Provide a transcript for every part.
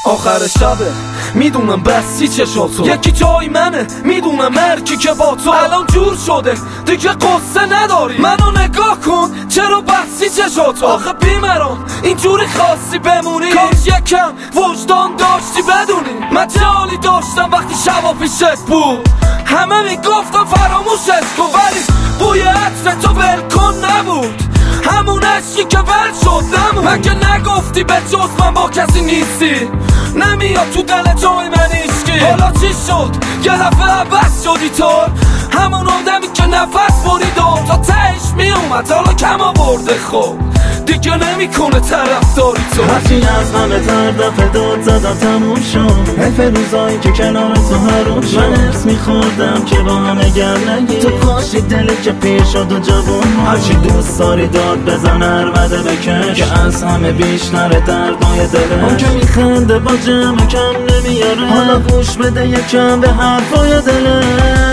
آخر شبه میدونم بسی چشاتو، یکی جای منه میدونم مرکی که با تو الان جور شده دیگه قصه نداری. منو نگاه کن چرا بسی چشاتو، آخه بیمران اینجوری خاصی بمونی، کاش یکم وجدان داشتی بدونی. من جالی داشتم وقتی شبا پیشت بود، همه میگفتم فراموشش کن، ولی بوی عطر تو ولکن نبود، همون عشقی که ول شد نمون. مگه نگفتی به جز من با کسی نیستی، نمیاد تو دل جای من ایشکی. حالا چی شد یه دفعه عوض شدی تو، همون آدمی که نفس برید و تا تهش میومد حالا کم آورده. خب دیگه نمیکنه طرفداری تو، هرچی از همه تر دفعه داد زدم تموم شد. حیف روزایی که کنار تو هرون شد. من ارس میخوردم که با همه گرم نگی، تو کاشی دلی که پیر شد و جوون. هرچی دوست داری داد بزن ارمده بکش، که از همه بیشتر دردای دلش. اون که میخنده با جمع کم نمیاره، حالا گوش بده یکم به حرفای دلش.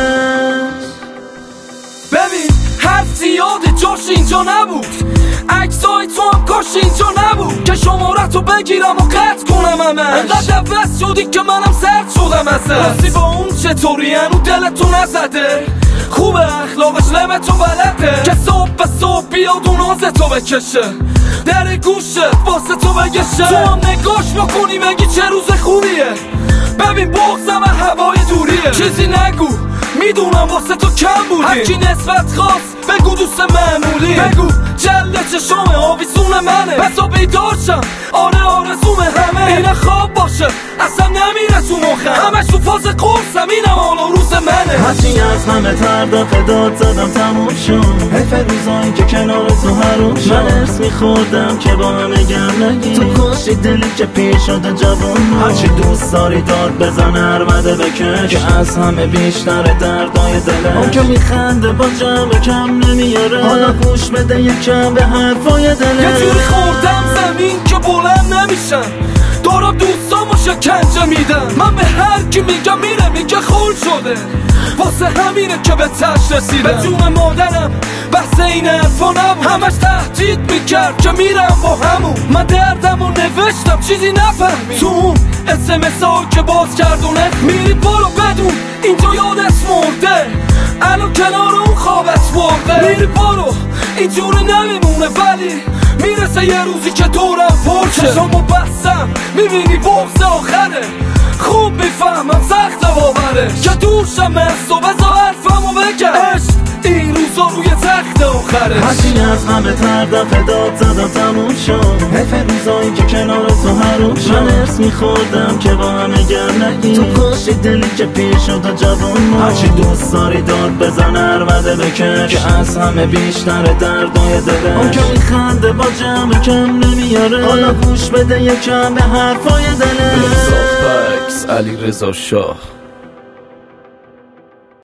ببین حرف زیاده جاش اینجا نبود، عکسای تو هم کاش اینجا نبود که شمارتو بگیرم و قطع کنم همش. انقدر عوض شدی که منم سرد شدم ازت. راستی با اون چطوری هنو دلتو نزده، خوبه اخلاقش لمتو بلده، که صبح به صبح بیاد و نازتو بکشه، در گوشت واسه تو بگشه. تو هم نگاش بکنی بگی چه روز خوبیه، ببین بغضم هوای دوریه. چیزی نگو میدونم واسه تو کم بودی، هرکی نسبت خواست بگو دوست معمولی، بگو جلد چشم آویزون منه، بسا بیدارشم آره آرزوم همه. اینه خواب باشه اصلا نمیره تو مخم، همش تو فاز قرصم اینم حالا روز منه. هرچی از همه تر دفعه داد زدم تموم شد. حیف روزایی که کنار تو هرون شد. من ارس میخوردم که با همه گرم نگی، تو کاشی دلی که پیر شده جوون. هرچی دوست داری داد بزن ارمده بکش، که از همه بیشتر دردای دلش. اون که میخنده با جمع کم نمیاره، حالا گوش بده یکم به حرفای دلش. یه جوری خوردم زمین که بلند نمیشم، دارم دوستامو شکنجه میدم. من به هر کی میگم میره میگه خول شده، واسه همینه که به تش رسیدم. به جون مادرم بحث این حرفا نبود، همش تهدید میکرد که میرم با همون. من دردمو نوشتم چیزی نفهمی، تو اون SMS ها که باز کردونه میری برو بدون اینجا یادت مرده، الان کنار اون خوابت برده. میری برو اینجوری نمیمونه، ولی میرسه یه روزی که دورم پرشه، چشامو بستم میبینی بغض آخره. خوب میفهمم سخت باورش، که دوشم از تو بذار حرفمو بگم، عشق این روزا روی تخت آخره. هرچی از همه تر دفعه داد زدم تموم شد. حیف روزایی که کنار تو هرون شد. من ارس میخوردم که با همه گرم نگی، تو کاشی دلی که پیر شد و جوون. هرچی دوست داری داد بزن ارمده بکش، که از همه بیشتر دردای دلش. اون که میخنده با جمع کم نمیاره، حالا گوش بده یکم به حرفای دلش. علی رضا شاه.